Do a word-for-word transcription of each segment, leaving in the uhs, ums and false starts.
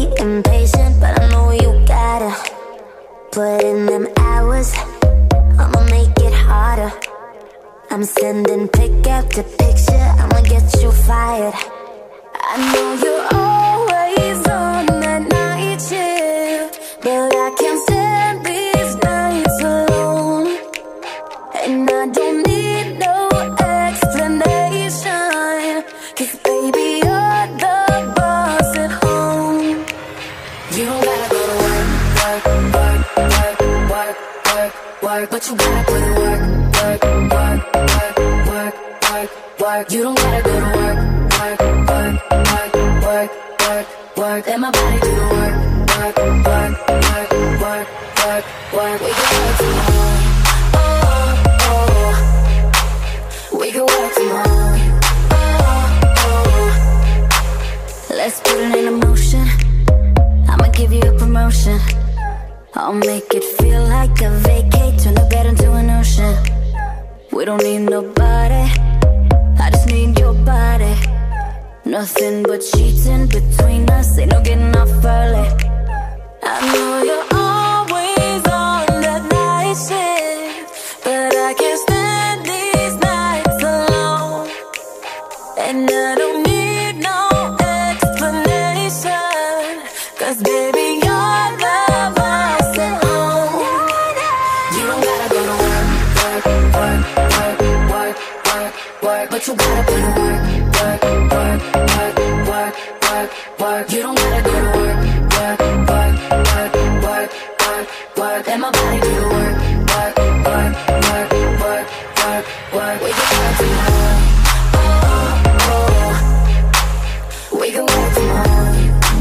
be impatient, but I know you gotta put in them hours. I'ma make it harder. I'm sending pick after picture, I'ma get you fired. I know you're always on that night shift, but I can't stand these nights alone. And I don't need no explanation, 'cause baby you're the boss at home. You don't gotta go to work, work, work, work, work, work, work, but you gotta put in work, work, work, work, work, work, work. You don't gotta go to work, work, work, work, work, work, work. Let my body do the work, work, work, work, work, work, work. We can work tomorrow, oh, oh. We can work tomorrow, oh, oh. Let's put it in motion. I'ma give you a promotion. I'll make it feel like a vacate, turn the bed into an ocean. We don't need nobody, I just need your body. Nothing but sheets in between us, ain't no getting off early. I know you're always on that night shift, but I can't stand these nights alone. And I don't need no explanation, 'cause baby you're the boss at home. You don't gotta go to work, work, work, work, work, work, work, but you gotta put in work, work, work, work, work, work, work. You don't gotta go to work, work, work, work, work, work, work. Let my body do the work, work, work, work, work, work, work. We can work tomorrow, oh, oh. We can work tomorrow,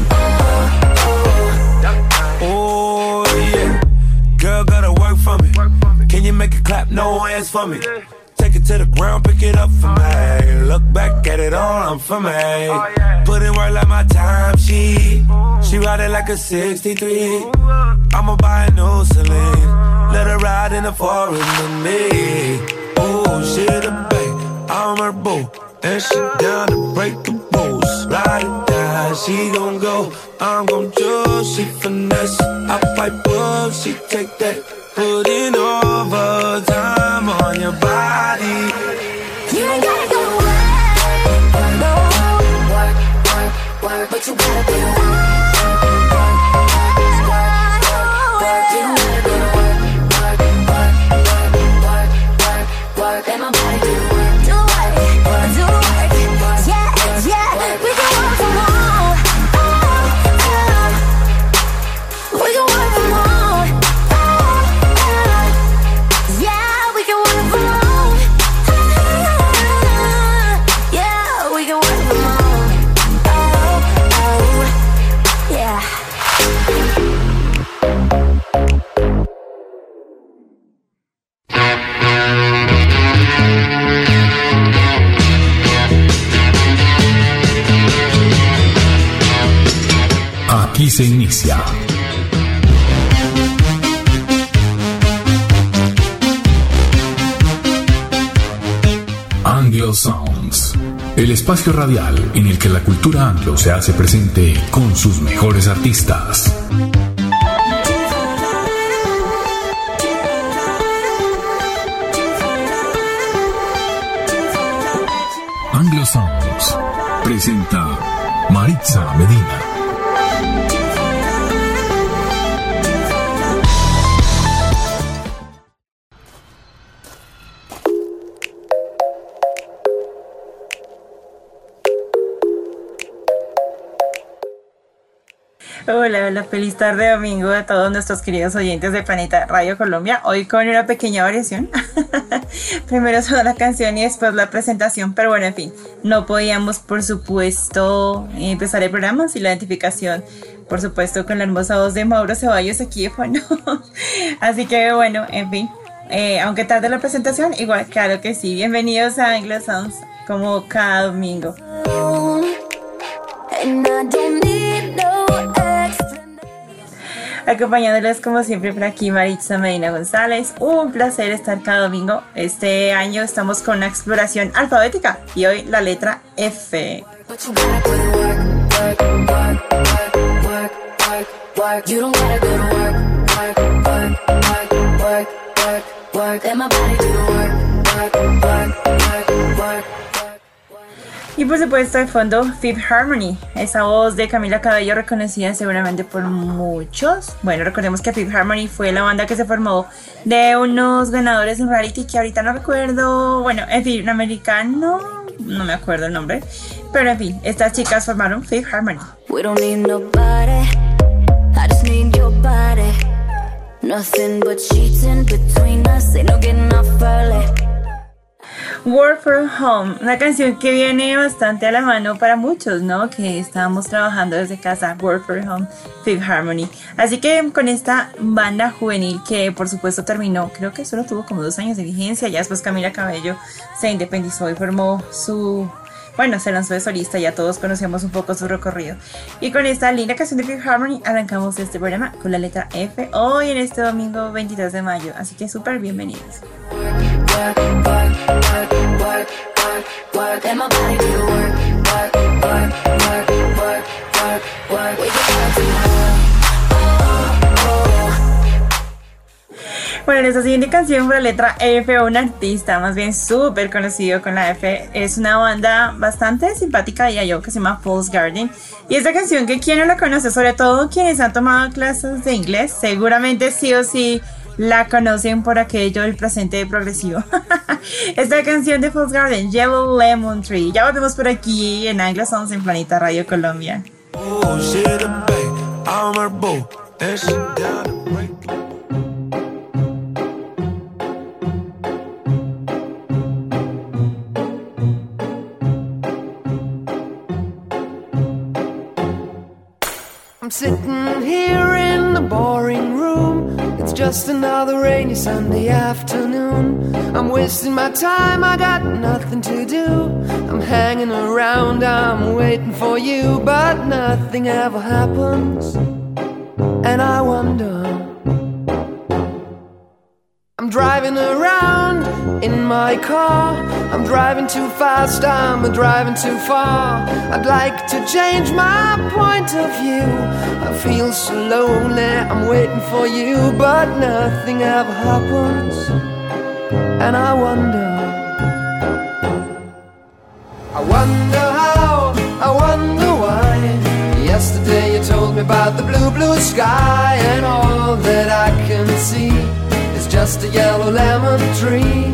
oh, oh. Oh yeah, girl gotta work for me. Can you make it clap? No hands for me. Take it to the ground, pick it up for me. Look back at it all, I'm for me. Put in work like my time, she She ride it like a sixty-three. I'ma buy a new Celine, let her ride in the forest with me. Oh, she the babe, I'm her boo, and she down to break the rules. Ride it down, she gon' go, I'm gon' choose. She finesse, I pipe up, she take that. Put in overtime on your body. You ain't gotta go to work, no. Work, work, work, but you gotta be work, work, work, work, work. You don't gotta go to work, work, work, work, work, work, work. Let my body do the work, do the work, do the work. Yeah, yeah, we can work from home, oh, oh. We can work from home, oh, oh. Yeah, we can work from home, oh, yeah, we can work from home, oh, oh, yeah. Aquí se inicia Anglo Sounds, el espacio radial en el que la cultura anglo se hace presente con sus mejores artistas. Anglo Sounds presenta Maritza Medina. Hola, hola, feliz tarde domingo a todos nuestros queridos oyentes de Planeta Radio Colombia. Hoy con una pequeña variación. Primero sonó la canción y después la presentación, pero bueno, en fin, no podíamos, por supuesto, empezar el programa sin la identificación, por supuesto, con la hermosa voz de Mauro Ceballos aquí de fondo. Así que bueno, en fin, eh, aunque tarde la presentación, igual, claro que sí. Bienvenidos a Anglo Sounds, como cada domingo. Acompañándoles como siempre por aquí Maritza Medina González. Un placer estar cada domingo. Este año estamos con una exploración alfabética y hoy la letra F. work. You don't gotta go to work, work, work, work, work, work, work. Let my body do the work, work, work, work, work. Y por supuesto de fondo Fifth Harmony, esa voz de Camila Cabello reconocida seguramente por muchos. Bueno, recordemos que Fifth Harmony fue la banda que se formó de unos ganadores de un reality que ahorita no recuerdo, bueno, en fin, un americano, no me acuerdo el nombre, pero en fin, estas chicas formaron Fifth Harmony. We don't need nobody, I just need your body. Nothing but sheets in between us, ain't no getting off early. Work from Home, una canción que viene bastante a la mano para muchos, ¿no? Que estábamos trabajando desde casa. Work from Home, Fifth Harmony. Así que con esta banda juvenil que por supuesto terminó, creo que solo tuvo como dos años de vigencia. Ya después Camila Cabello se independizó y formó su... Bueno, se lanzó de solista, ya todos conocemos un poco su recorrido. Y con esta linda canción de Fifth Harmony arrancamos este programa con la letra F hoy en este domingo veintitrés de mayo. Así que súper bienvenidos. Work, work, work, work, work, work. Let my body do the work, work, work, work, work, work, work. We can do Bueno, en esta siguiente canción por la letra F, un artista más bien súper conocido con la F, es una banda bastante simpática, diría yo, que se llama False Garden. Y esta canción que quien no la conoce, sobre todo quienes han tomado clases de inglés, seguramente sí o sí la conocen por aquello del presente progresivo. Esta canción de False Garden, Yellow Lemon Tree. Ya volvemos por aquí en Anglo Sounds en Planeta Radio Colombia. Oh, she the babe, I'm her boo, and she down to break. I'm sitting here in the boring room. It's just another rainy Sunday afternoon. I'm wasting my time, I got nothing to do. I'm hanging around, I'm waiting for you, but nothing ever happens. And I wonder, I'm driving around in my car. I'm driving too fast, I'm driving too far. I'd like to change my point of view. I feel so lonely, I'm waiting for you, but nothing ever happens. And I wonder, I wonder how, I wonder why. Yesterday you told me about the blue, blue sky, and all that I can see is just a yellow lemon tree.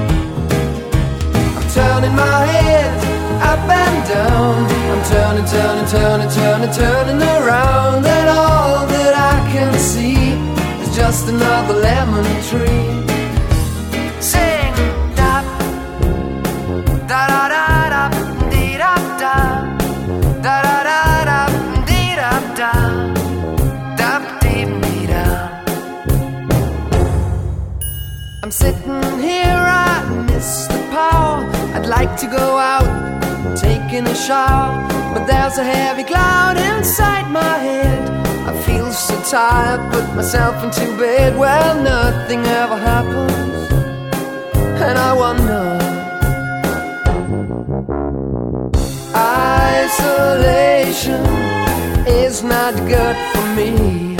I'm turning my head up and down. I'm turning, turning, turning, turning, turning around, and all that I can see is just another lemon tree. Sing da da da da da dee da da da da da da dee da da da dee dee da. I'm sitting here, I miss the power. I'd like to go out, taking a shower, but there's a heavy cloud inside my head. I feel so tired, put myself into bed. Well, nothing ever happens, and I wonder, isolation is not good for me.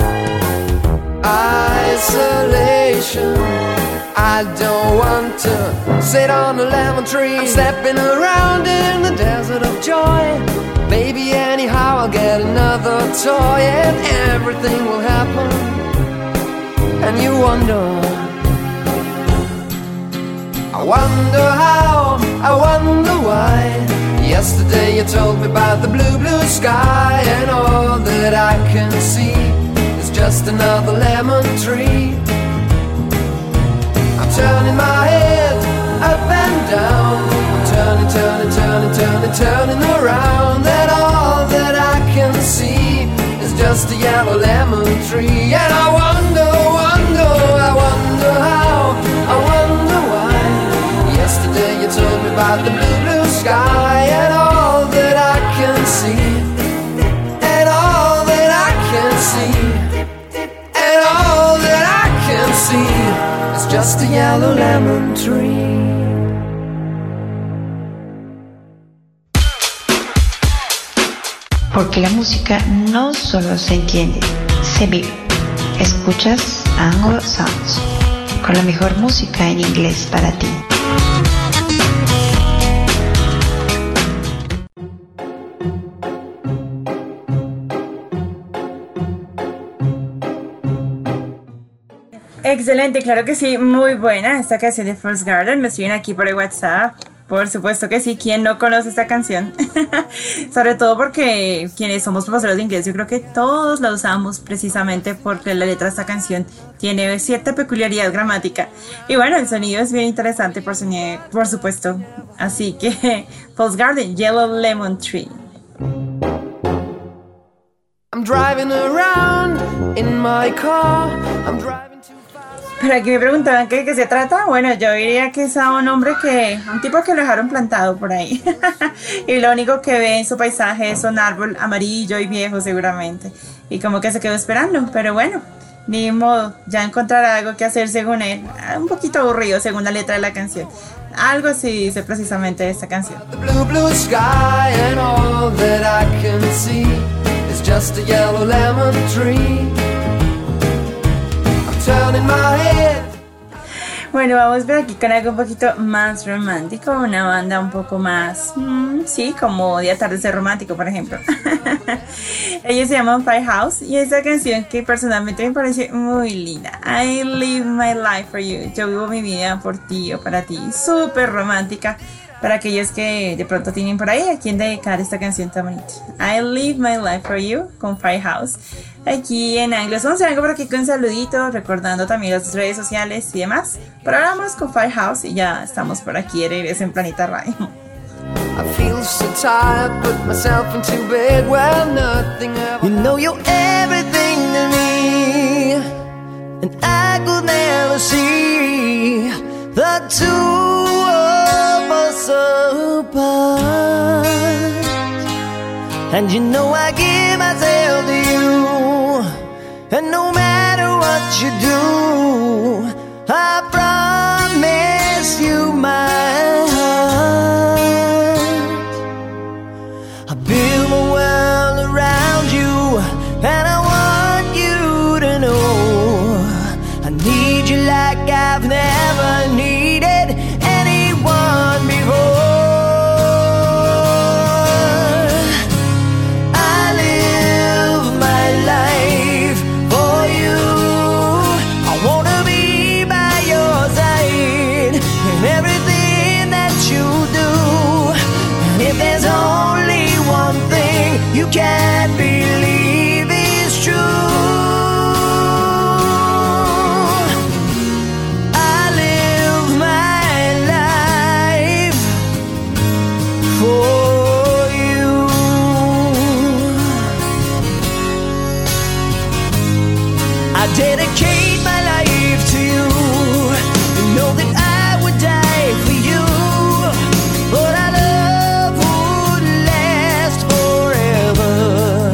Isolation, I don't want to sit on a lemon tree. I'm stepping around in the desert of joy. Baby, anyhow I'll get another toy, and everything will happen. And you wonder, I wonder how, I wonder why. Yesterday you told me about the blue, blue sky, and all that I can see is just another lemon tree. I'm turning my head up and down. I'm turning, turning, turning, turning, turning around, and all that I can see is just a yellow lemon tree. And I wonder, wonder, I wonder how, I wonder why. Yesterday you told me about the blue, blue sky, and all that I can see, and all that I can see, and all that I can see is just a yellow lemon tree. Porque la música no solo se entiende, se vive. Escuchas Anglo Sounds, con la mejor música en inglés para ti. Excelente, claro que sí, muy buena esta canción de First Garden. Me escriben aquí por el WhatsApp. Por supuesto que sí, ¿quién no conoce esta canción? Sobre todo porque quienes somos profesores de inglés, yo creo que todos la usamos precisamente porque la letra de esta canción tiene cierta peculiaridad gramática. Y bueno, el sonido es bien interesante, por, sonido, por supuesto. Así que, First Garden, Yellow Lemon Tree. I'm driving around in my car. I'm driving. Pero aquí me preguntaban ¿qué, qué se trata? Bueno, yo diría que es a un hombre que, un tipo que lo dejaron plantado por ahí. Y lo único que ve en su paisaje es un árbol amarillo y viejo seguramente. Y como que se quedó esperando, pero bueno, ni modo, ya encontrará algo que hacer según él. Un poquito aburrido según la letra de la canción. Algo así dice precisamente esta canción. The blue, blue sky and all that I can see is just a yellow lemon tree. Bueno, vamos por aquí con algo un poquito más romántico, una banda un poco más, mmm, sí, como de atardecer romántico, por ejemplo. Ellos se llaman Firehouse y esta canción que personalmente me parece muy linda. I live my life for you. Yo vivo mi vida por ti o para ti. Súper romántica. Para aquellos que de pronto tienen por ahí a quien dedicar esta canción tan bonita. I live my life for you con Firehouse. Aquí en Anglos. Vamos a ver algo por aquí con saluditos, recordando también las redes sociales y demás. Pero ahora vamos con Firehouse y ya estamos por aquí de regreso en Planeta Radio. I feel so tired, put myself into bed, well nothing ever. You know you're everything to me, and I could never see the two of us apart. And you know I give myself to you, and no matter what you do, I promise you my heart. I build my world around you, and I want you to know I need you like I've never needed anyone before. I live my life for you. I wanna be by your side in everything that you do. And if there's only one thing you can't believe is true, I live my life for you. I dedicate my life to you. You know that I would die for you, but our love would last forever.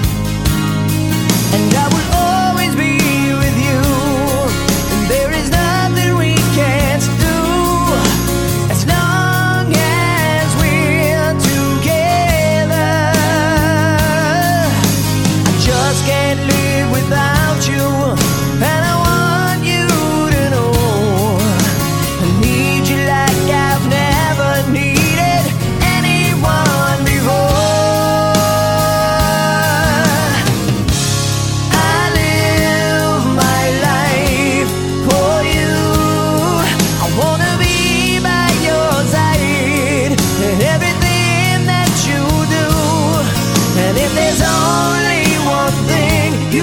And I will always be with you, and there is nothing we can't do as long as we're together. I just can't live without you, and I want you to know I need you like I've never needed anyone before. I live my life for you. I wanna be by your side in everything that you do. And if there's only one thing you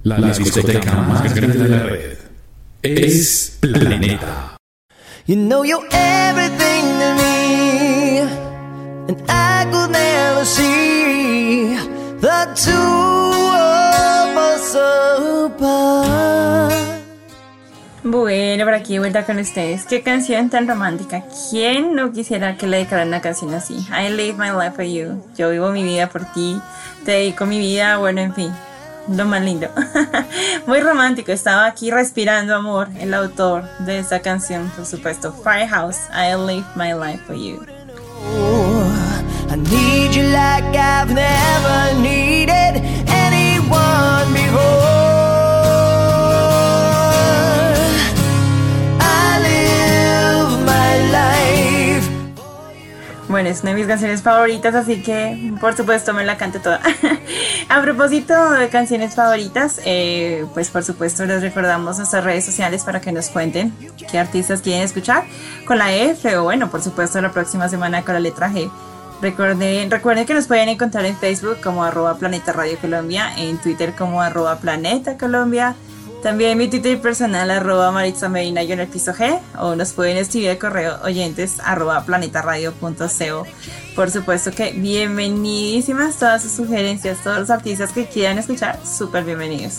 La discoteca más grande de la red es Planeta. You know you're everything to me, and I could never see the two of us apart. Bueno, por aquí de vuelta con ustedes. Qué canción tan romántica. ¿Quién no quisiera que le dedicaran una canción así? I live my life for you. Yo vivo mi vida por ti. Te dedico mi vida. Bueno, en fin. Lo más lindo. Muy romántico. Estaba aquí respirando amor. El autor de esta canción, por supuesto, Firehouse. I live my life for you. I need you like I've never needed anyone before. Bueno, es una de mis canciones favoritas, así que por supuesto me la canto toda. A propósito de canciones favoritas, eh, pues por supuesto les recordamos nuestras redes sociales para que nos cuenten qué artistas quieren escuchar con la F o bueno, por supuesto la próxima semana con la letra G. Recuerden, recuerden que nos pueden encontrar en Facebook como arroba Planeta Radio Colombia, en Twitter como arroba Planeta Colombia. También mi Twitter personal, arroba Maritza Medina y en el piso G, o nos pueden escribir al correo oyentes arroba planetaradio punto co. Por supuesto que bienvenidísimas todas sus sugerencias, todos los artistas que quieran escuchar, súper bienvenidos.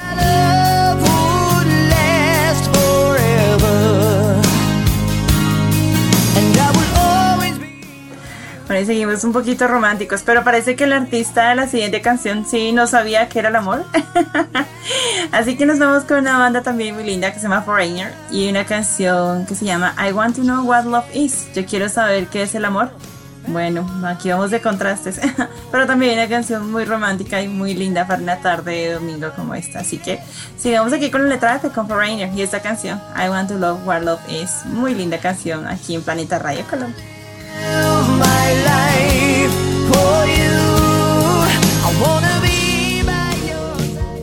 Bueno, y seguimos un poquito románticos, pero parece que el artista de la siguiente canción sí no sabía qué era el amor. Así que nos vamos con una banda también muy linda que se llama Foreigner y una canción que se llama I Want to Know What Love Is. Yo quiero saber qué es el amor. Bueno, aquí vamos de contrastes, pero también una canción muy romántica y muy linda para una tarde de domingo como esta. Así que sigamos aquí con la letra F con Foreigner y esta canción I Want to Know What Love Is. Muy linda canción aquí en Planeta Radio Colombia. My life for you. I wanna be by your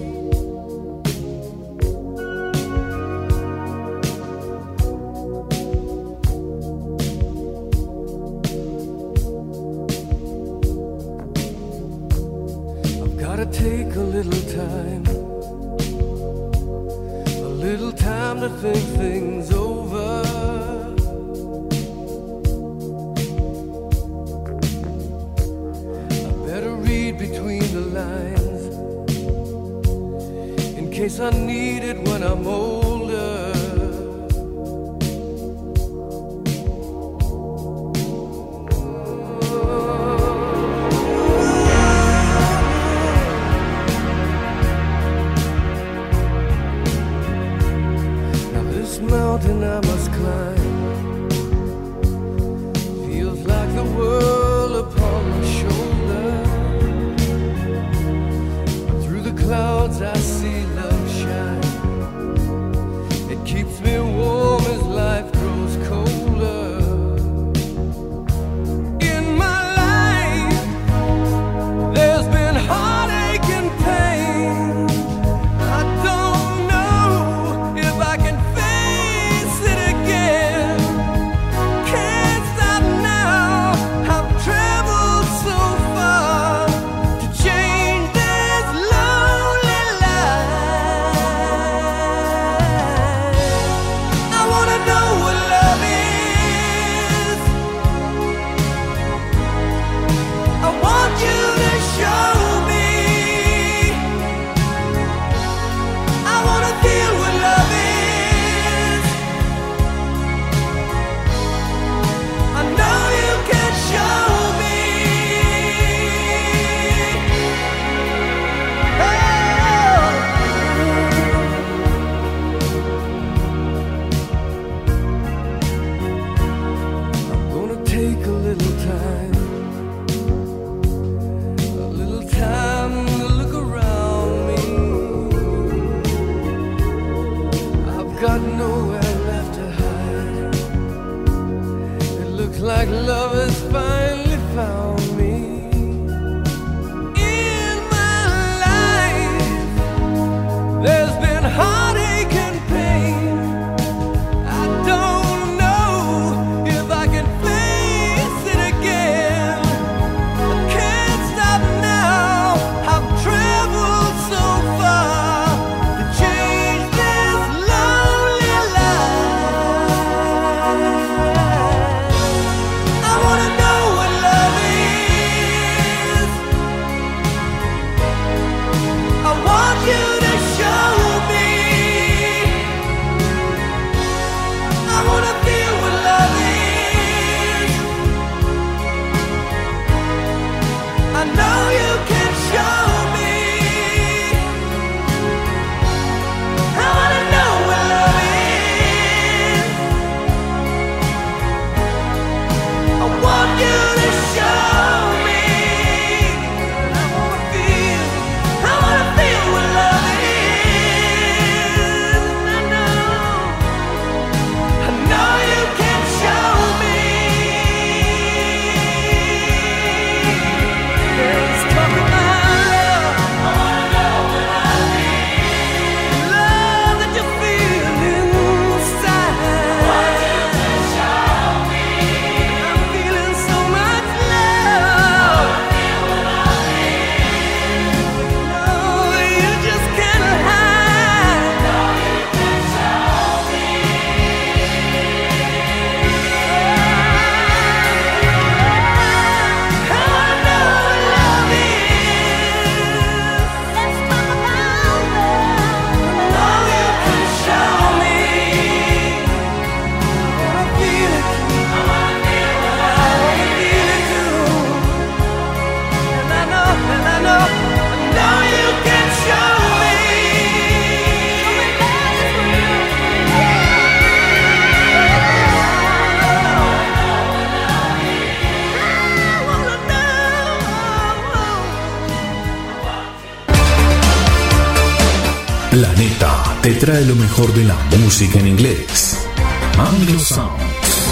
side. I've gotta take a little time, a little time to think things over. Between the lines, in case I need it when I'm older. Now this mountain I must climb feels like the world upon my shoulder. Clouds I see love shine. It keeps me warm as life grows colder. In my life there's been heartache and pain. I don't know if I can face it again. Can't stop now. I've traveled so far to change this love. Like love has finally found me. In my life there's been heartache and pain. I don't know if I can face it again. I can't stop now. I've traveled so far Planeta te trae lo mejor de la música en inglés. Anglo Sounds.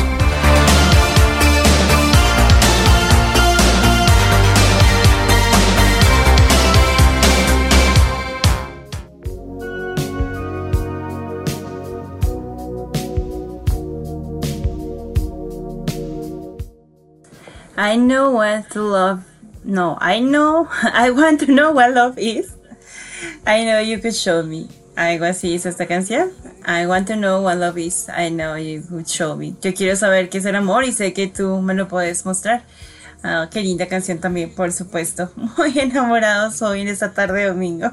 I know what to love. No, I know. I want to know what love is. I know you could show me. Algo así es esta canción. I want to know what love is. I know you could show me. Yo quiero saber qué es el amor y sé que tú me lo puedes mostrar. Ah, qué linda canción también, por supuesto. Muy enamorados hoy en esta tarde de domingo.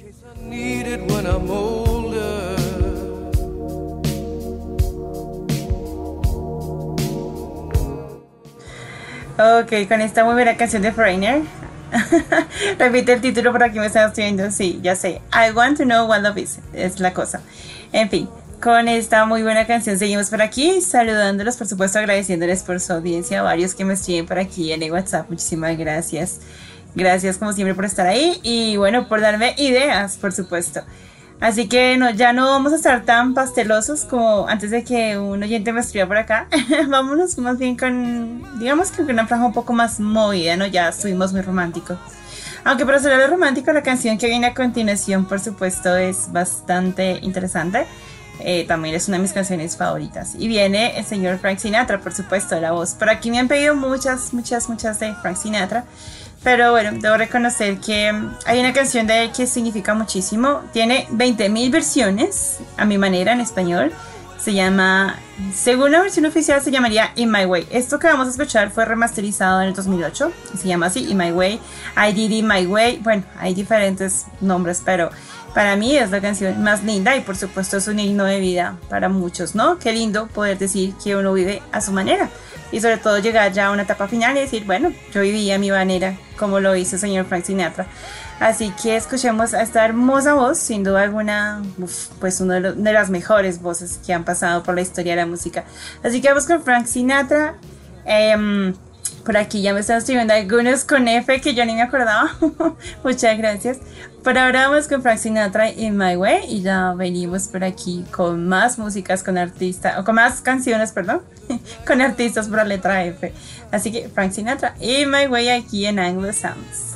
Ok, con esta muy buena canción de Foreigner. Repite el título por aquí me están escribiendo. Sí, ya sé. I want to know what love is. Es la cosa. En fin, con esta muy buena canción seguimos por aquí, saludándolos, por supuesto, agradeciéndoles por su audiencia. Varios que me escriben por aquí en el WhatsApp. Muchísimas gracias. Gracias como siempre por estar ahí. Y bueno, por darme ideas, por supuesto. Así que no, ya no vamos a estar tan pastelosos como antes de que un oyente me escriba por acá. Vámonos más bien con, digamos que con una franja un poco más movida, ¿no? Ya estuvimos muy románticos. Aunque para ser romántico, la canción que viene a continuación, por supuesto, es bastante interesante. Eh, también es una de mis canciones favoritas. Y viene el señor Frank Sinatra, por supuesto, la voz. Por aquí me han pedido muchas, muchas, muchas de Frank Sinatra. Pero bueno, debo reconocer que hay una canción de él que significa muchísimo. Tiene veinte mil versiones, a mi manera, en español. Se llama, según la versión oficial, se llamaría In My Way. Esto que vamos a escuchar fue remasterizado en el dos mil ocho. Y se llama así, In My Way. I Did It My Way. Bueno, hay diferentes nombres, pero para mí es la canción más linda. Y por supuesto es un himno de vida para muchos, ¿no? Qué lindo poder decir que uno vive a su manera. Y sobre todo llegar ya a una etapa final y decir, bueno, yo viví a mi manera, como lo hizo el señor Frank Sinatra. Así que escuchemos a esta hermosa voz, sin duda alguna, uf, pues una de, los, de las mejores voces que han pasado por la historia de la música. Así que vamos con Frank Sinatra. Eh, por aquí ya me están escribiendo algunos con F que yo ni me acordaba. Muchas gracias. Por ahora vamos con Frank Sinatra In My Way y ya venimos por aquí con más músicas con artistas, o con más canciones, perdón, con artistas por la letra F. Así que Frank Sinatra In My Way aquí en Anglo Sounds.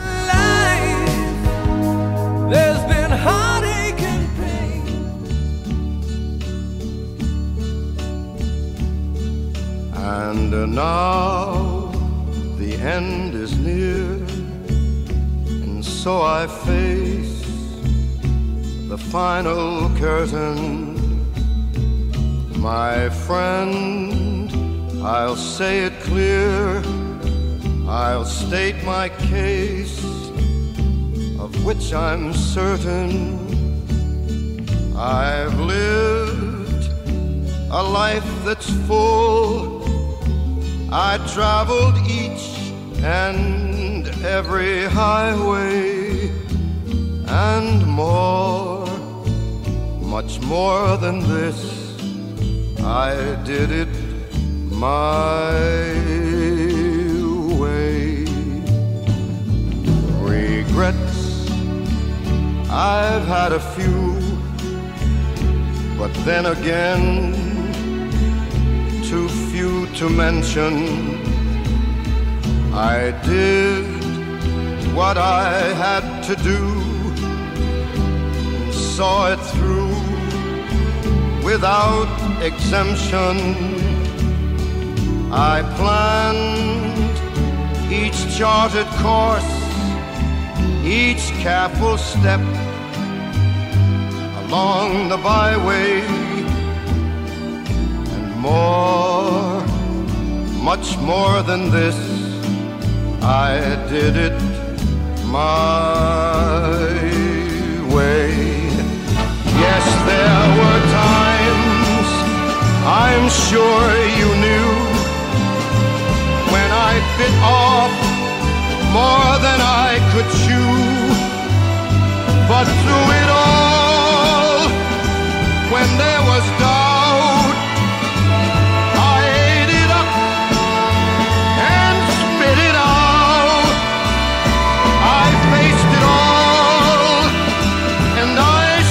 There's been heartache and pain, and uh, now the end is near, and so I face the final curtain. My friend, I'll say it clear, I'll state my case, of which I'm certain. I've lived a life that's full. I traveled each and every highway, and more, much more than this, I did it my way. Regrets, I've had a few, but then again, too few to mention. I did what I had to do, and saw it through without exemption. I planned each charted course, each careful step along the byway, and more, much more than this, I did it my way. Yes, there were times, I'm sure you knew, when I bit off more than I could chew. But through it all, when there was doubt, I ate it up and spit it out. I faced it all and I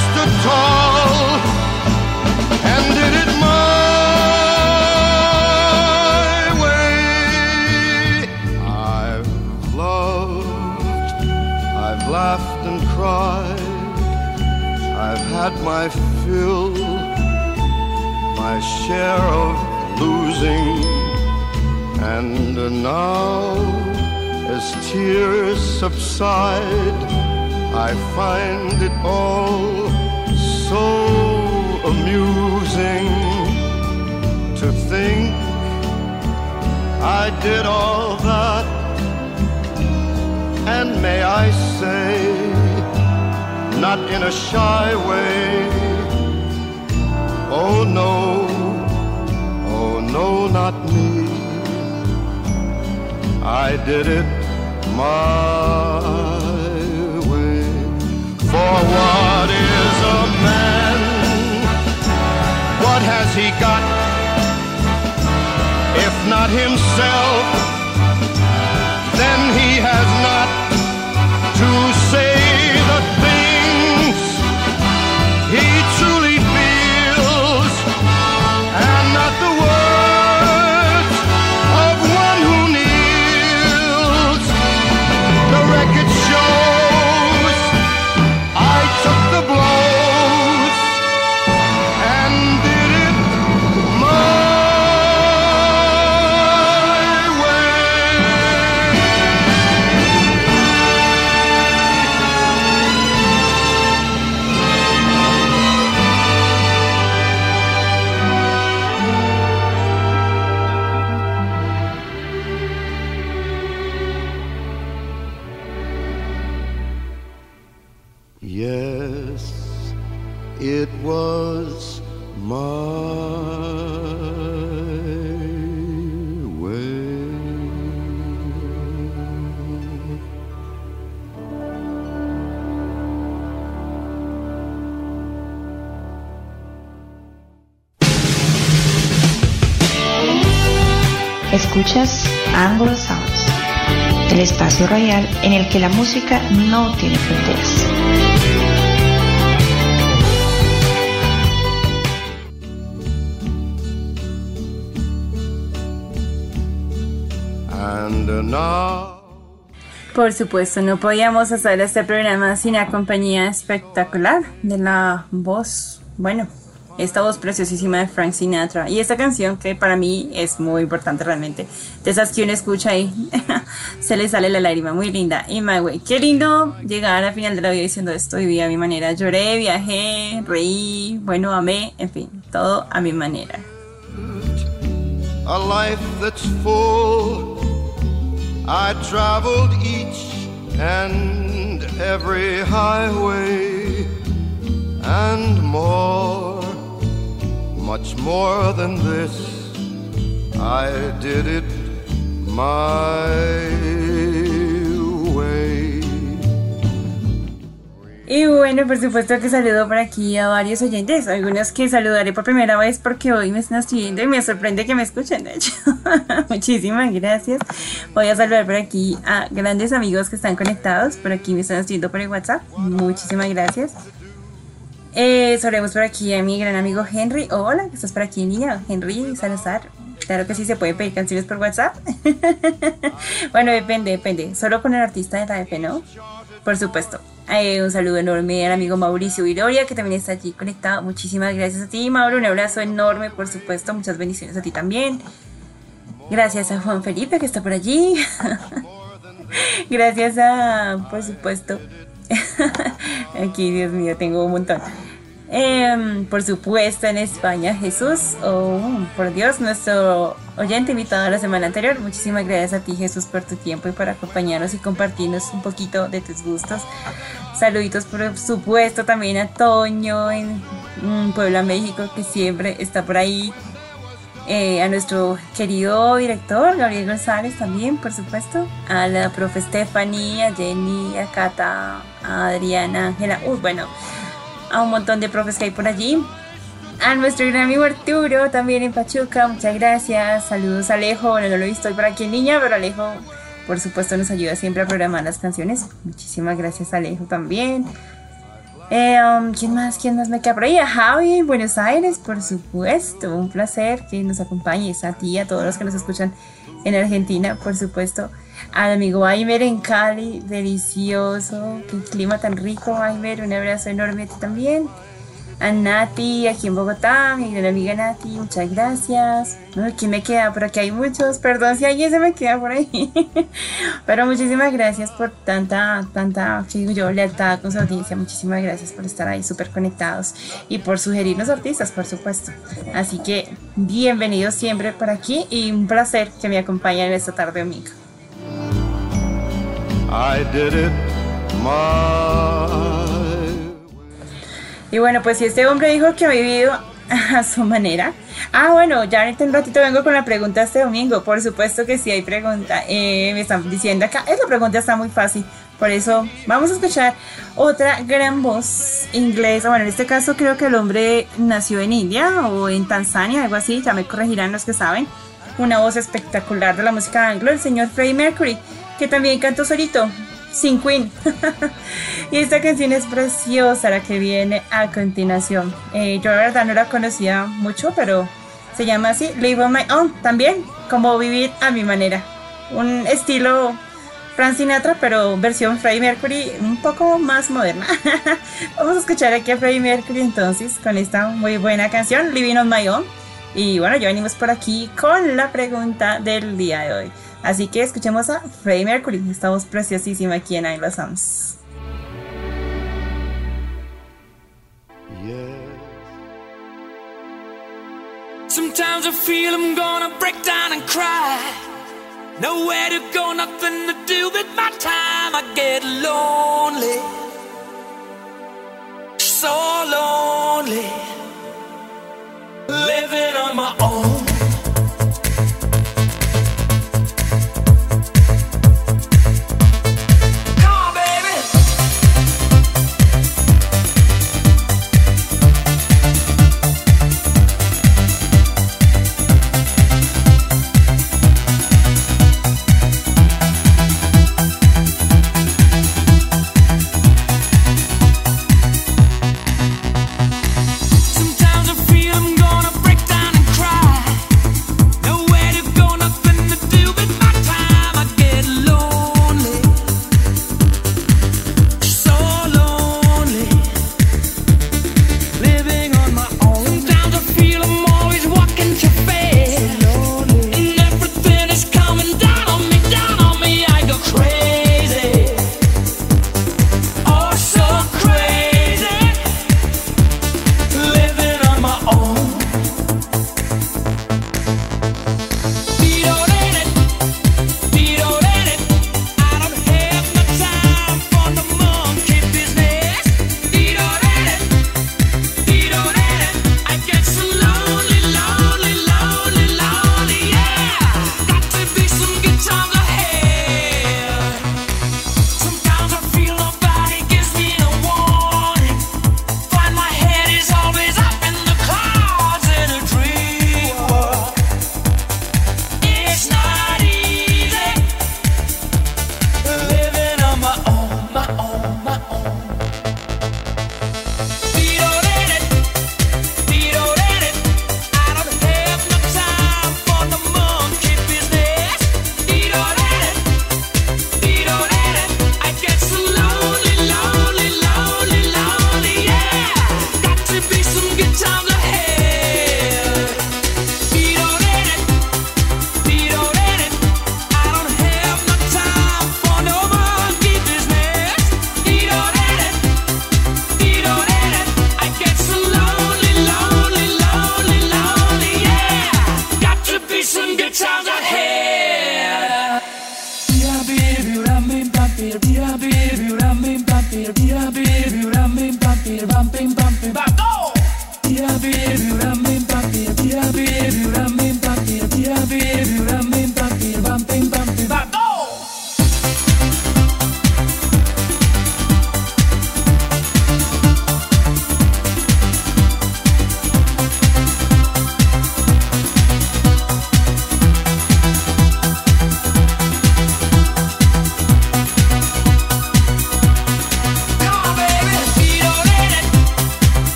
tried. I've had my fill, my share of losing, and now as tears subside, I find it all so amusing to think I did all that, and may I say, not in a shy way, oh no, oh no, not me, I did it my way. For what is a man? What has he got, if not himself? Then he has not to say the things he truly feels, and not the words of one who kneels. The record shows I took the blows and did it my it was my way. Escuchas Anglo Sounds, el espacio radial en el que la música no tiene fronteras. Por supuesto, no podíamos hacer este programa sin la compañía espectacular de la voz, bueno, esta voz preciosísima de Frank Sinatra. Y esta canción que para mí es muy importante realmente, de esas que uno escucha y se le sale la lágrima, muy linda. In My Way, qué lindo llegar al final de la vida diciendo esto, viví a mi manera, lloré, viajé, reí, bueno, amé, en fin, todo a mi manera. A life that's full, I traveled each and every highway, and more, much more than this, I did it my way. Y bueno, por supuesto que saludo por aquí a varios oyentes, algunos que saludaré por primera vez porque hoy me están escribiendo y me sorprende que me escuchen, de hecho. Muchísimas gracias. Voy a saludar por aquí a grandes amigos que están conectados, por aquí me están escribiendo por el WhatsApp, muchísimas gracias. Eh, saludemos por aquí a mi gran amigo Henry. Hola, que estás por aquí, niña. Henry Salazar. Claro que sí, se pueden pedir canciones por WhatsApp. Bueno, depende, depende. Solo con el artista de la F, ¿no? Por supuesto. Eh, un saludo enorme al amigo Mauricio Viloria, que también está allí conectado. Muchísimas gracias a ti, Mauro. Un abrazo enorme, por supuesto. Muchas bendiciones a ti también. Gracias a Juan Felipe, que está por allí. Gracias a, por supuesto... Aquí, Dios mío, tengo un montón. Eh, por supuesto, en España, Jesús. Oh, por Dios, nuestro oyente invitado la semana anterior. Muchísimas gracias a ti, Jesús, por tu tiempo y por acompañarnos y compartirnos un poquito de tus gustos. Saluditos, por supuesto, también a Toño en um, Puebla, México, que siempre está por ahí. Eh, a nuestro querido director Gabriel González también, por supuesto, a la profe Stephanie, a Jenny, a Cata, a Adriana, Ángela, uh, bueno, a un montón de profes que hay por allí, a nuestro gran amigo Arturo también en Pachuca, muchas gracias. Saludos a Alejo, bueno, no lo he visto hoy por aquí en Niña, pero Alejo por supuesto nos ayuda siempre a programar las canciones, muchísimas gracias a Alejo también. Eh, um, ¿Quién más? ¿Quién más me queda por ahí? A Javi en Buenos Aires, por supuesto. Un placer que nos acompañes, a ti y a todos los que nos escuchan en Argentina, por supuesto. al amigo Aimer en Cali, delicioso, qué clima tan rico, Aimer, un abrazo enorme a ti también. A Nati, aquí en Bogotá, mi gran amiga Nati, muchas gracias. No, ¿quién me queda? Por aquí hay muchos, perdón si alguien se me queda por ahí. Pero muchísimas gracias por tanta, tanta, digo yo, lealtad con su audiencia. Muchísimas gracias por estar ahí súper conectados y por sugerirnos artistas, por supuesto. Así que bienvenidos siempre por aquí y un placer que me acompañen esta tarde domingo. I did it my... Y bueno, pues si este hombre dijo que ha vivido a su manera. Ah, bueno, ya ahorita un ratito vengo con la pregunta este domingo. Por supuesto que sí hay pregunta. Eh, me están diciendo acá, esa pregunta está muy fácil. Por eso vamos a escuchar otra gran voz inglesa. Bueno, en este caso creo que el hombre nació en India o en Tanzania, algo así. Ya me corregirán los que saben. Una voz espectacular de la música anglo, el señor Freddie Mercury, que también cantó solito, sin Queen. Y esta canción es preciosa, la que viene a continuación. Eh, yo la verdad no la conocía mucho, pero se llama así, Live on My Own, también, como vivir a mi manera. Un estilo Frank Sinatra, pero versión Freddie Mercury un poco más moderna. Vamos a escuchar aquí a Freddie Mercury entonces con esta muy buena canción, Living on My Own. Y bueno, ya venimos por aquí con la pregunta del día de hoy. Así que escuchemos a Freddie Mercury, esta voz preciosísima aquí en Anglo Sounds. Sometimes I feel I'm gonna break down and cry. Nowhere to go, nothing to do with my time. I get lonely, so lonely, living on my own.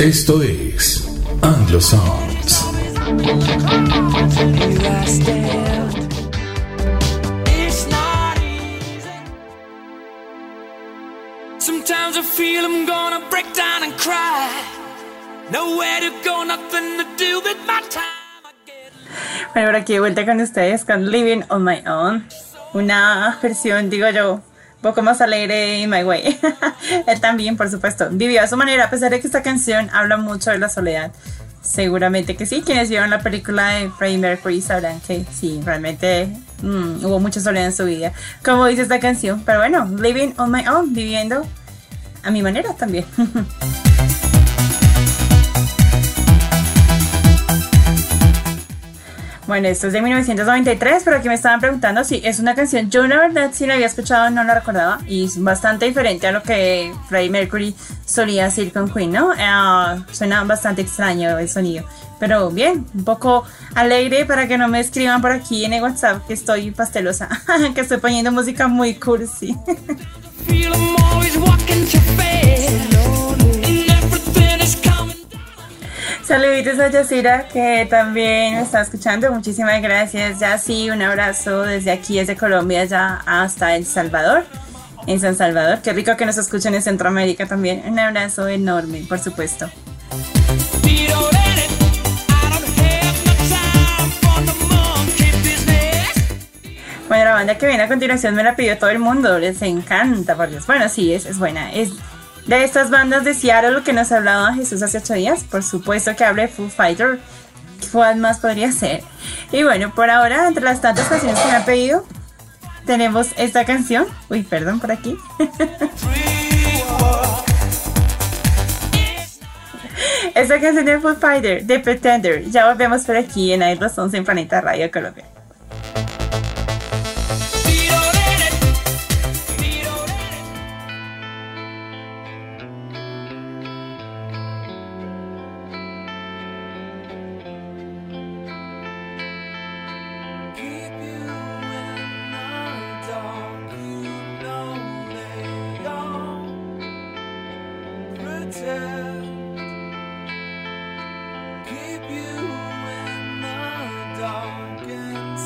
Esto es Anglo Sounds. Sometimes I feel I'm gonna break down and cry. Nowhere to go, nothing to do with my time. Bueno, por aquí de vuelta con ustedes con Living on My Own. Una versión, digo yo, un poco más alegre in My Way. Él también, por supuesto, vivió a su manera, a pesar de que esta canción habla mucho de la soledad. Seguramente que sí. Quienes vieron la película de Freddie Mercury sabrán que sí, realmente mmm, hubo mucha soledad en su vida, como dice esta canción. Pero bueno, Living on My Own, viviendo a mi manera también. Bueno, esto es de mil novecientos noventa y tres, pero aquí me estaban preguntando si es una canción. Yo la verdad sí la había escuchado, no la recordaba, y es bastante diferente a lo que Freddie Mercury solía decir con Queen, ¿no? Uh, suena bastante extraño el sonido, pero bien, un poco alegre para que no me escriban por aquí en el WhatsApp que estoy pastelosa, que estoy poniendo música muy cursi. Saluditos a Yacira, que también me está escuchando. Muchísimas gracias, Yaci. Un abrazo desde aquí, desde Colombia, ya hasta El Salvador, en San Salvador. Qué rico que nos escuchen en Centroamérica también. Un abrazo enorme, por supuesto. Bueno, la banda que viene a continuación me la pidió todo el mundo. Les encanta, por Dios. Bueno, sí, es, es buena. Es de estas bandas de Seattle, lo que nos hablaba Jesús hace ocho días. Por supuesto que hable de Foo Fighter. ¿Cuál más podría ser? Y bueno, por ahora, entre las tantas canciones que me han pedido, tenemos esta canción. Uy, perdón, por aquí. Esta canción de Foo Fighter, The Pretender. Ya volvemos por aquí en Anglo Sounds en Planeta Radio Colombia. Keep you in the dark and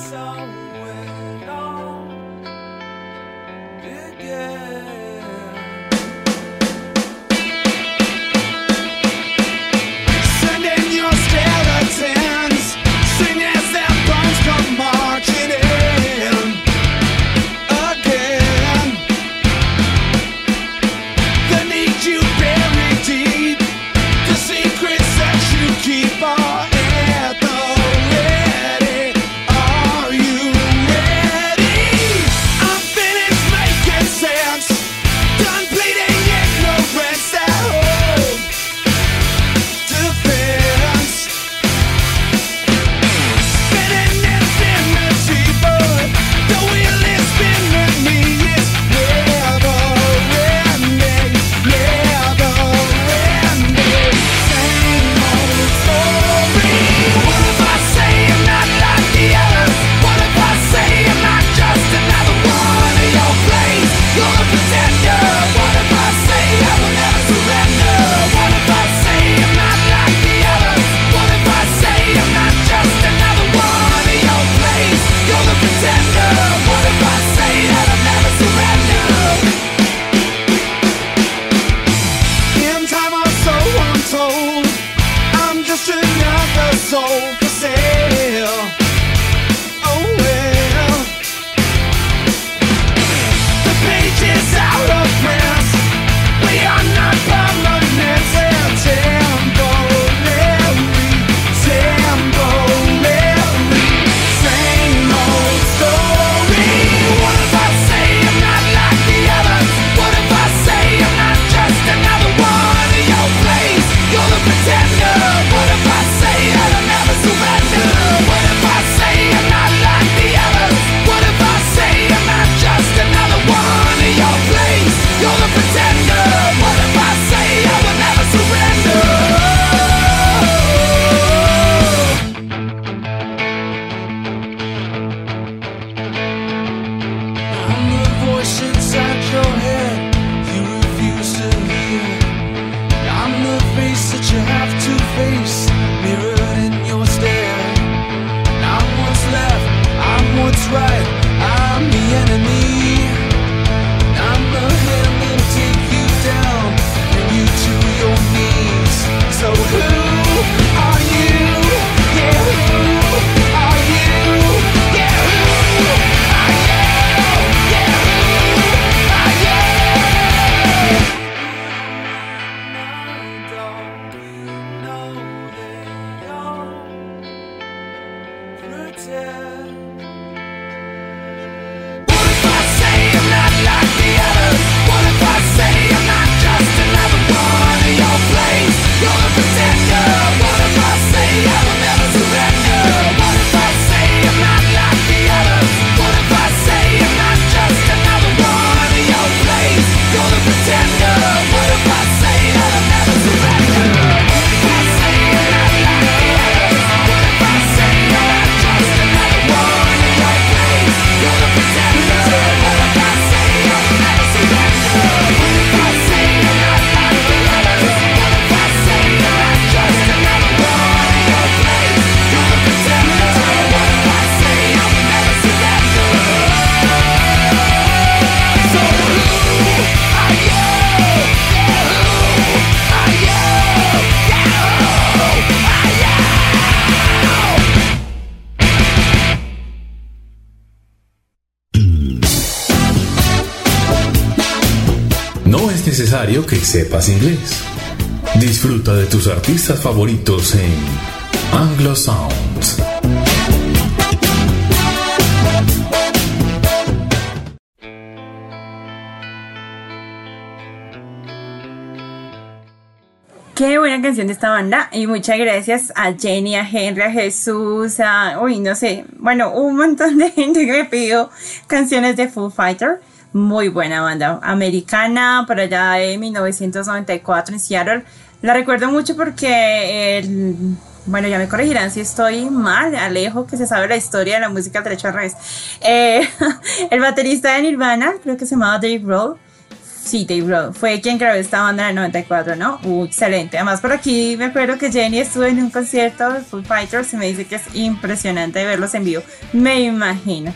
no es necesario que sepas inglés. Disfruta de tus artistas favoritos en Anglo Sounds. Qué buena canción de esta banda y muchas gracias a Jenny, a Henry, a Jesús, a, uy, no sé, bueno, un montón de gente que me pidió canciones de Foo Fighters. Muy buena banda americana, por allá de mil novecientos noventa y cuatro en Seattle. La recuerdo mucho porque, el, bueno, ya me corregirán si estoy mal, Alejo, que se sabe la historia de la música al derecho al revés. Eh, el baterista de Nirvana, creo que se llamaba Dave Grohl. Sí, Dave Grohl fue quien grabó esta banda en el noventa y cuatro, ¿no? Uh, excelente. Además, por aquí me acuerdo que Jenny estuvo en un concierto de Foo Fighters y me dice que es impresionante verlos en vivo. Me imagino.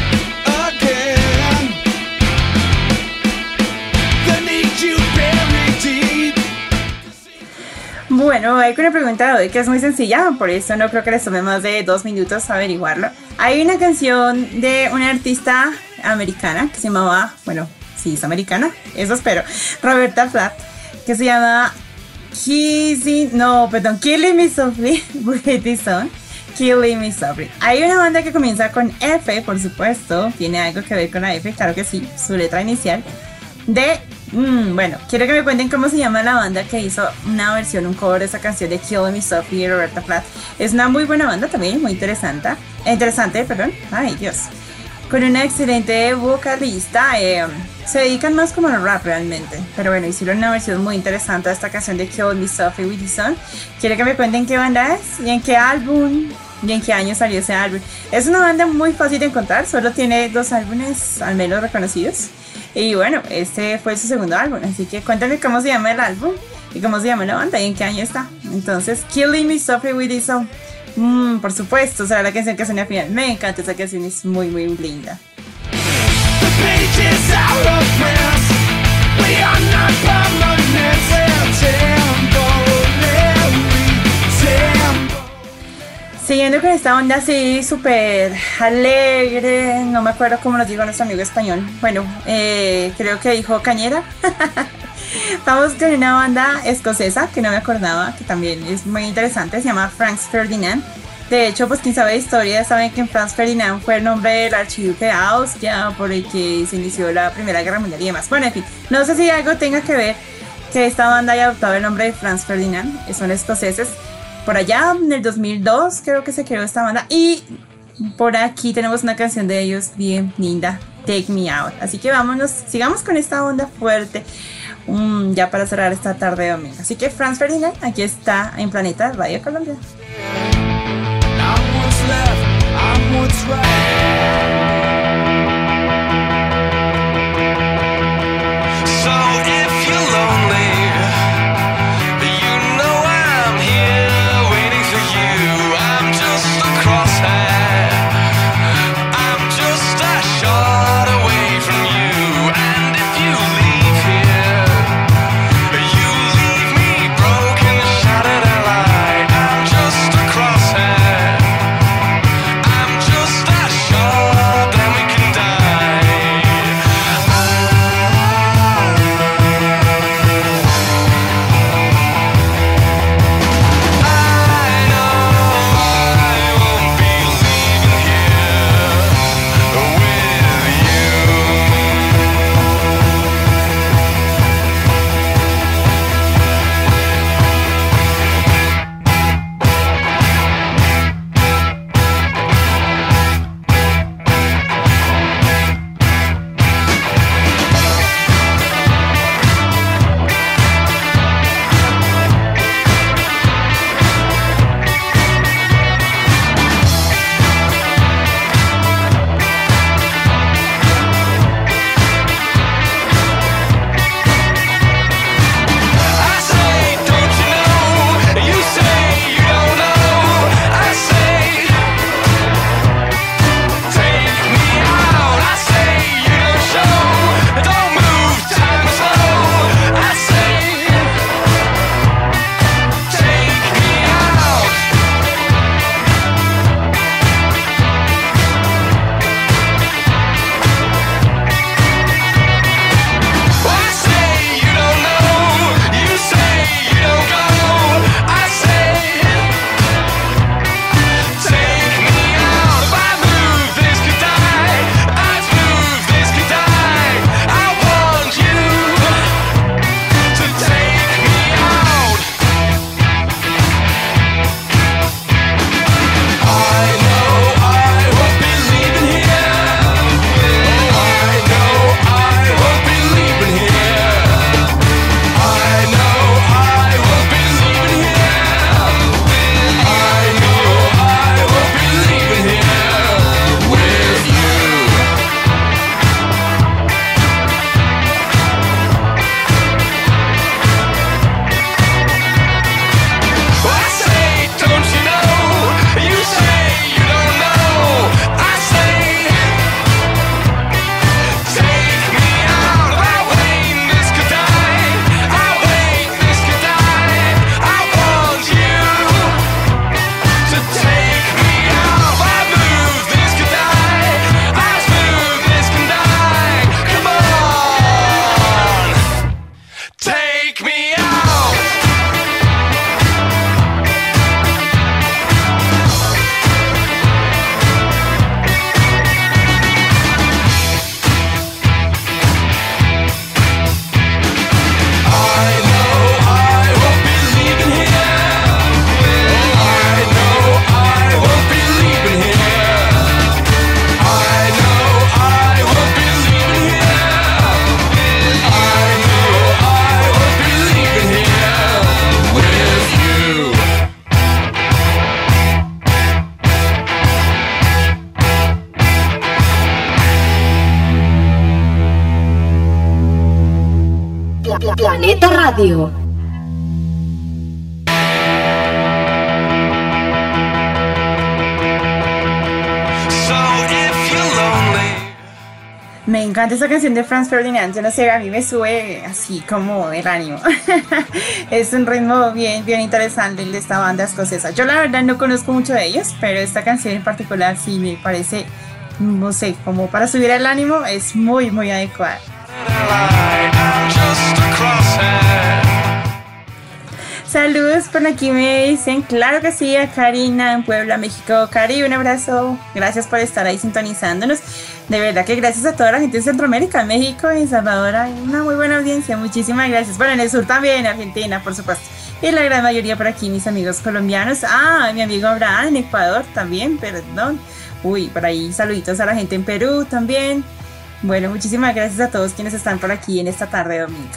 Bueno, voy con una pregunta de hoy que es muy sencilla, por eso no creo que les tome más de dos minutos averiguarlo. Hay una canción de una artista americana que se llamaba, bueno, sí es americana, eso espero, Roberta Flack, que se llama Kissing, no, perdón, Killing Me Softly with the Sun, Killing Me Softly. Hay una banda que comienza con F, por supuesto, tiene algo que ver con la F, claro que sí, su letra inicial, de... Mm, bueno, quiero que me cuenten cómo se llama la banda que hizo una versión, un cover de esa canción de Killing Me Softly de Roberta Flack. Es una muy buena banda también, muy interesante, interesante, perdón, ay Dios, con una excelente vocalista, eh, se dedican más como al rap realmente, pero bueno, hicieron una versión muy interesante de esta canción de Killing Me Softly with the Sun. Quiero que me cuenten qué banda es y en qué álbum y en qué año salió ese álbum. Es una banda muy fácil de encontrar, solo tiene dos álbumes al menos reconocidos. Y bueno, este fue su segundo álbum, así que cuéntame cómo se llama el álbum y cómo se llama la banda y en qué año está. Entonces, Killing Me Softly with the Sun, mm, por supuesto, será la canción que suena al final. Me encanta, esa canción es muy muy linda. Siguiendo con esta onda así súper alegre, no me acuerdo cómo lo dijo nuestro amigo español, bueno, eh, creo que dijo cañera. Vamos con una banda escocesa que no me acordaba, que también es muy interesante, se llama Franz Ferdinand. De hecho, pues quien sabe de historia sabe que Franz Ferdinand fue el nombre del archiduque de Austria por el que se inició la Primera Guerra Mundial y demás. Bueno, en fin, no sé si algo tenga que ver que esta banda haya adoptado el nombre de Franz Ferdinand, son escoceses. Por allá, en el dos mil dos, creo que se creó esta banda. Y por aquí tenemos una canción de ellos bien linda, Take Me Out. Así que vámonos, sigamos con esta onda fuerte, um, ya para cerrar esta tarde de domingo. Así que Franz Ferdinand, aquí está en Planeta Radio Colombia. I'm what's left, I'm what's right. I'm just a short Planeta Radio. Me encanta esa canción de Franz Ferdinand, yo no sé, a mí me sube así como el ánimo. Es un ritmo bien, bien interesante el de esta banda escocesa. Yo la verdad no conozco mucho de ellos, pero esta canción en particular sí me parece, no sé, como para subir el ánimo es muy, muy adecuada. Saludos por aquí, me dicen, claro que sí, a Karina en Puebla, México. Cari, un abrazo, gracias por estar ahí sintonizándonos. De verdad que gracias a toda la gente de Centroamérica, México y Salvador, hay una muy buena audiencia, muchísimas gracias. Bueno, en el sur también, Argentina, por supuesto. Y la gran mayoría por aquí, mis amigos colombianos. Ah, mi amigo Abraham en Ecuador también, perdón. Uy, por ahí saluditos a la gente en Perú también. Bueno, muchísimas gracias a todos quienes están por aquí en esta tarde de domingo.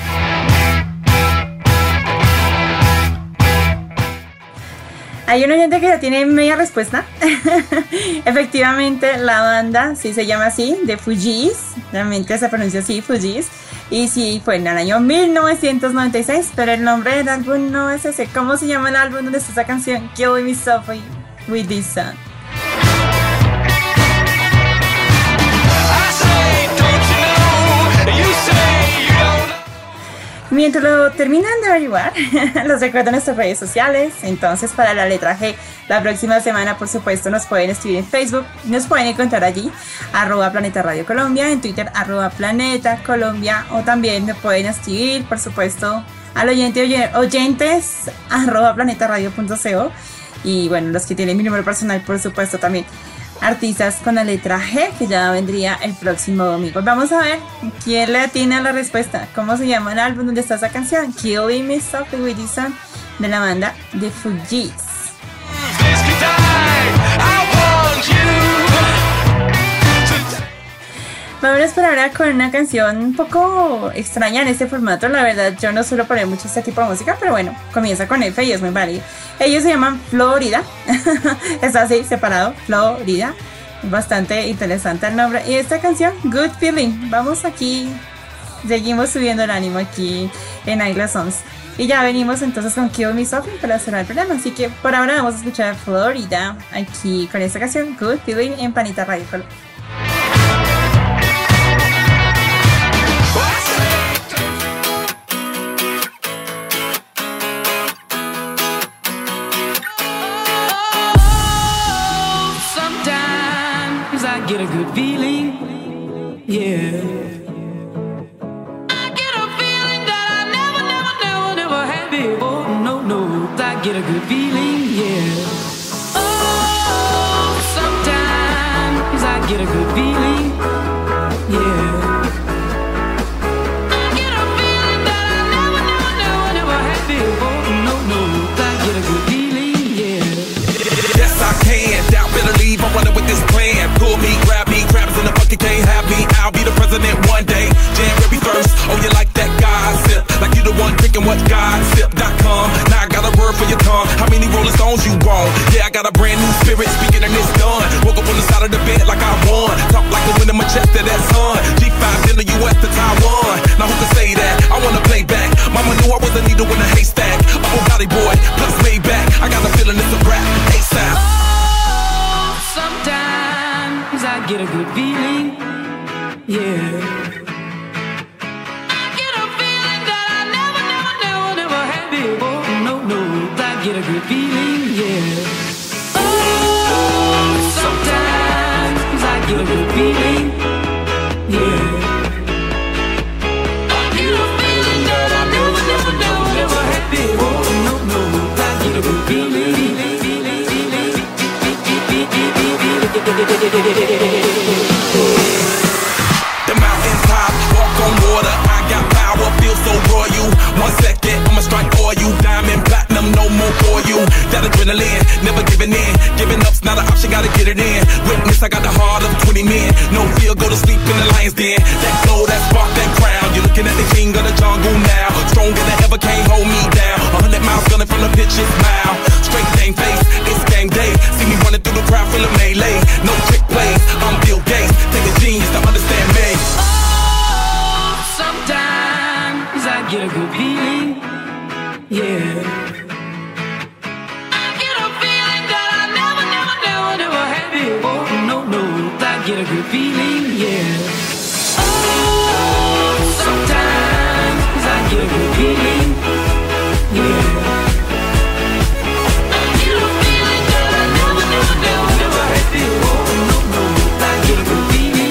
Hay un oyente que ya tiene media respuesta. Efectivamente, la banda sí se llama así, de Fugees. Realmente se pronuncia así, Fugees. Y sí, fue en el año mil novecientos noventa y seis, pero el nombre del álbum no es ese. ¿Cómo se llama el álbum donde está esa canción? Killing Me Softly with This Sun. Mientras lo terminan de averiguar, los recuerdo en nuestras redes sociales. Entonces, para la letra G, la próxima semana, por supuesto, nos pueden escribir en Facebook. Nos pueden encontrar allí, arroba Planeta Radio Colombia, en Twitter, arroba Planeta Colombia. O también me pueden escribir, por supuesto, al oyente oyentes, arroba planetaradio punto co. Y bueno, los que tienen mi número personal, por supuesto, también. Artistas con la letra G, que ya vendría el próximo domingo. Vamos a ver quién le atina la respuesta. ¿Cómo se llama el álbum donde está esa canción? Killing Me Softly with This Sun, de la banda The Fugees. Vamos por ahora con una canción un poco extraña en este formato. La verdad, yo no suelo poner mucho este tipo de música, pero bueno, comienza con F y es muy válido. Ellos se llaman Florida. Está así, separado, Florida. Bastante interesante el nombre. Y esta canción, Good Feeling. Vamos aquí, seguimos subiendo el ánimo aquí en Isla Sons. Y ya venimos entonces con Kill Me Softly para cerrar el programa. Así que por ahora vamos a escuchar Florida aquí con esta canción, Good Feeling, en Planeta Radio Colombia. Get a good feeling, yeah. I get a feeling that I never, never, never, never had before. No, no, I get a good feeling, yeah. Oh, sometimes I get a good feeling, yeah. I get a feeling that I never, never, never, never had before. No, no, I get a good feeling, yeah. Yes, I can. Doubt, better leave. I'm running with this plan. Pull me, grab me, crabs in the bucket can't have me. I'll be the president one day. January first. Oh, you like that gossip? Like you the one drinking what gossip dot com. Now I got a word for your tongue. How many Rolling Stones you want? Yeah, I got a brand new spirit speaking and it's done. Woke up on the side of the bed like I won. Talk like the wind in my chest to that sun. G five in the U S to Taiwan. Now who can say that? I wanna play back. Mama knew I was a needle in a haystack. I'm a body boy, plus Maybach. I got a feeling it's a rap. ASAP. Oh, sometimes I get a good feeling, yeah. I get a feeling that I never, never, never, never had before. No, no, I get a good feeling, yeah. Oh, sometimes I get a good feeling, yeah. I get a feeling that I never, never, never, never had before. No, no, I get a good feeling. The mountain top, walk on water. I got power, feel so royal. One second, I'ma strike for you. Diamond, platinum, no more for you. That adrenaline, never giving in. Giving up's not an option, gotta get it in. Witness, I got the heart of twenty men. No fear, go to sleep in the lion's den. That glow, that spark, that crown. You're looking at the king of the jungle now. Stronger than ever, can't hold me down. A hundred miles gunning from the pitch's mouth. Straight game face, it's game day. See me running through the crowd, feeling melee. No trick plays, I'm Bill Gates. Take a genius to understand me. Oh, sometimes I yeah. Oh, sometimes I get a good feeling, yeah. I get a feeling that I never, never, never, never had before. No, no, I get a good feeling.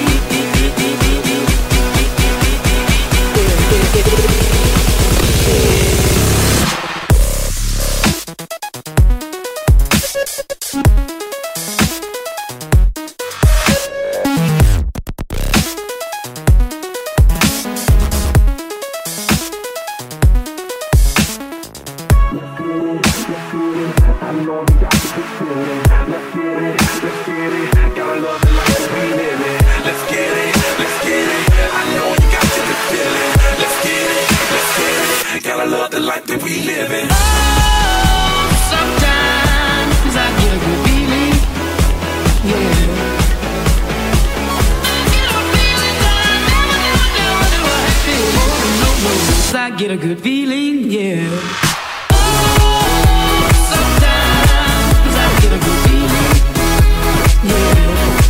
Get a good feeling, yeah. Oh, sometimes I get a good feeling, yeah.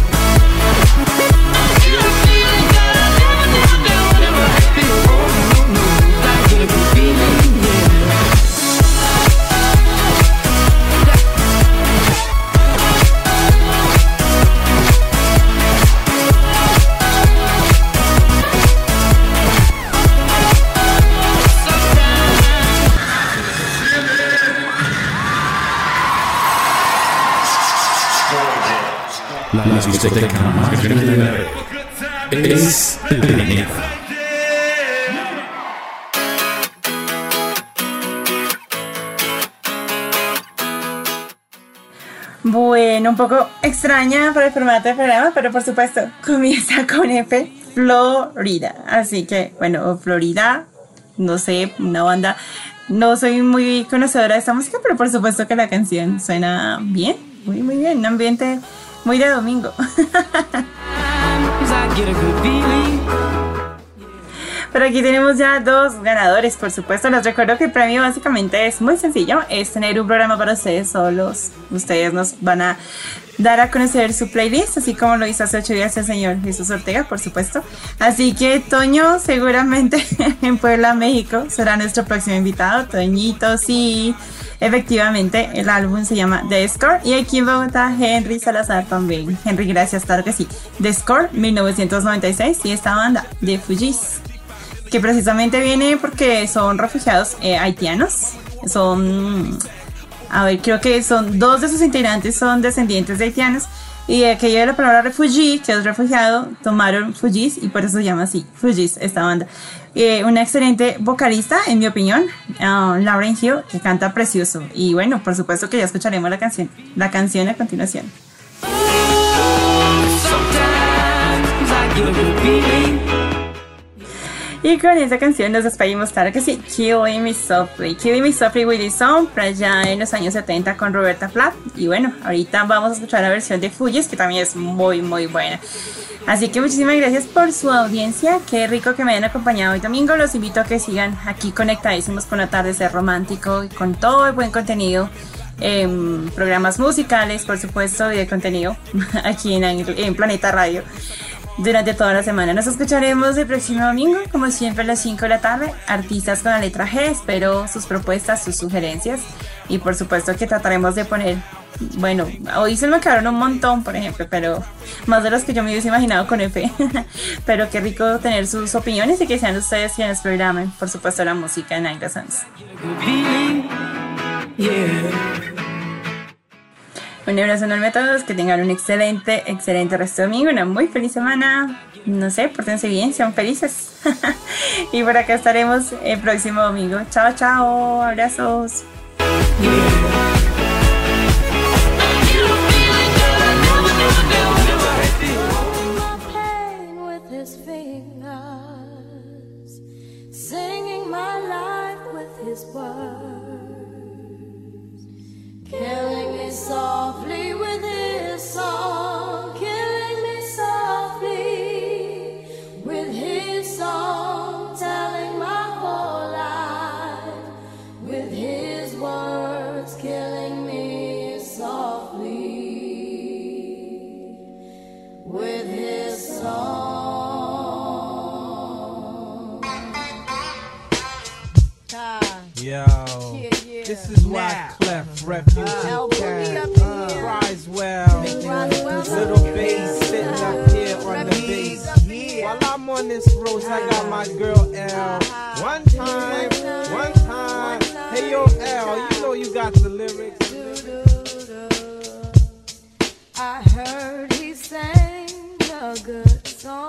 I get a feeling that I never, never, never, never had before. No, no, I get a good feeling, yeah. La discoteca más grande de la red es Planeta. Bueno, un poco extraña por el formato del programa, pero por supuesto comienza con F, Florida. Así que, bueno, Florida, no sé, una banda. No soy muy conocedora de esta música, pero por supuesto que la canción suena bien, muy, muy bien. Un ambiente muy de domingo. Pero aquí tenemos ya dos ganadores, por supuesto. Les recuerdo que el premio básicamente es muy sencillo. Es tener un programa para ustedes solos. Ustedes nos van a dar a conocer su playlist, así como lo hizo hace ocho días el señor Jesús Ortega, por supuesto. Así que Toño, seguramente en Puebla, México, será nuestro próximo invitado. Toñito, sí. Efectivamente, el álbum se llama The Score. Y aquí en Bogotá, Henry Salazar también. Henry, gracias, claro que sí. The Score, mil novecientos noventa y seis. Y esta banda, The Fugees, que precisamente viene porque son refugiados eh, haitianos. Son, a ver, creo que son dos de sus integrantes son descendientes de haitianos. Y de aquello de la palabra refugee, que es refugiado, tomaron Fugees y por eso se llama así, Fugees, esta banda. Eh, una excelente vocalista, en mi opinión, uh, Lauryn Hill, que canta precioso. Y bueno, por supuesto que ya escucharemos la canción, la canción a continuación. Y con esta canción nos despedimos, claro que sí, Killing Me Softly. Killing Me Softly with the Song, para allá en los años setenta con Roberta Flack. Y bueno, ahorita vamos a escuchar la versión de Fugees, que también es muy, muy buena. Así que muchísimas gracias por su audiencia. Qué rico que me hayan acompañado hoy domingo. Los invito a que sigan aquí conectadísimos con Atardecer Romántico y con todo el buen contenido. Eh, programas musicales, por supuesto, y de contenido aquí en, en Planeta Radio. Durante toda la semana nos escucharemos el próximo domingo, como siempre a las cinco de la tarde. Artistas con la letra G, espero sus propuestas, sus sugerencias. Y por supuesto que trataremos de poner, bueno, hoy se me quedaron un montón, por ejemplo, pero más de los que yo me hubiese imaginado con F. Pero qué rico tener sus opiniones y que sean ustedes quienes programen, por supuesto, la música en Ainda Sans. Un abrazo enorme a todos, que tengan un excelente, excelente resto de domingo, una muy feliz semana. No sé, pórtense bien, sean felices. Y por acá estaremos el próximo domingo. Chao, chao, abrazos. Killing me softly with his song, killing me softly with his song, telling my whole life with his words, killing Yo, yeah, yeah. This is why Clef, Refugee uh, Cat, uh, Criswell, Little Bass sitting up here on the bass. While I'm on this roast, I got my girl L. One time, one time. Hey yo L, you know you got the lyrics. I heard he sang a good song.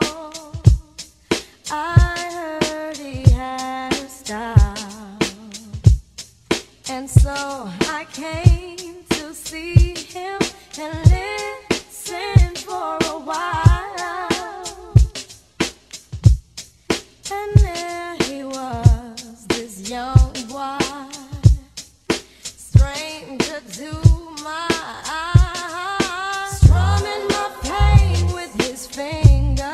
I heard he had a style, and so I came to see him and listen for a while. And there he was, this young boy, stranger to my eyes, strumming my pain with his fingers.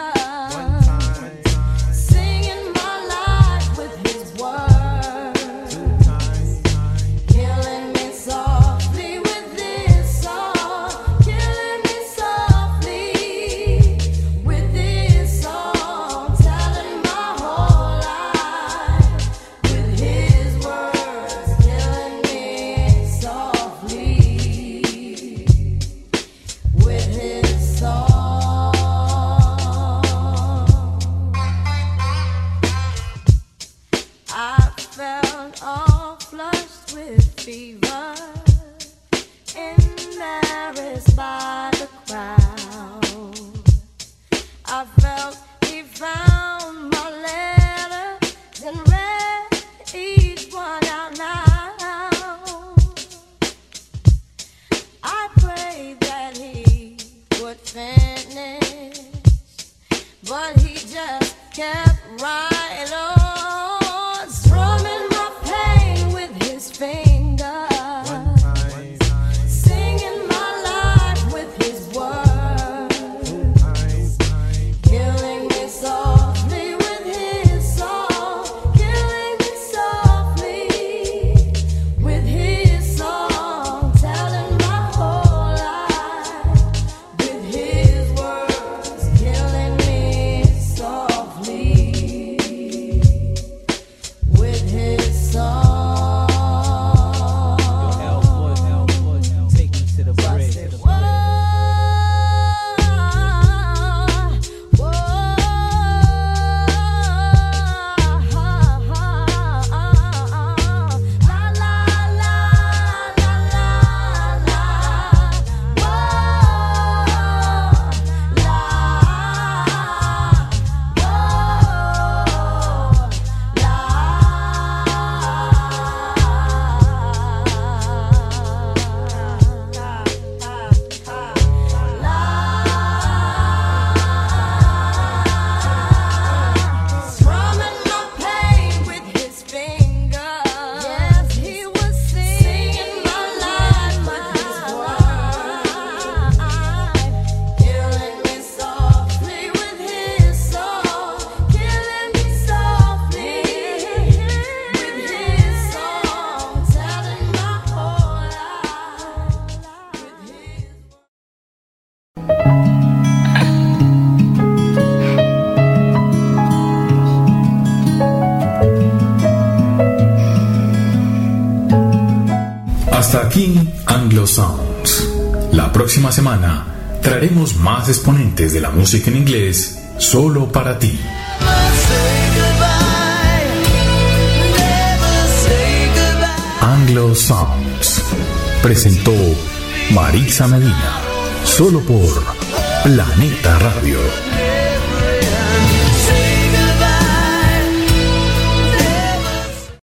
But he just kept right on, strumming my pain with his fingers, singing my life with his words, killing me softly with his song, killing me softly with his song, telling my whole life with his words, killing me softly with his song. Elwood, Elwood, take me to the bridge. Whoa, whoa, la la la la la la, whoa, strumming my pain with his fingers. Yes, he was singing my life with his words, killing me softly with his song, killing me softly with his song, telling my whole life with his. Hasta aquí Anglo Sounds. La próxima semana traeremos más exponentes de la música en inglés solo para ti. Anglo Sounds presentó Marisa Medina, solo por Planeta Radio.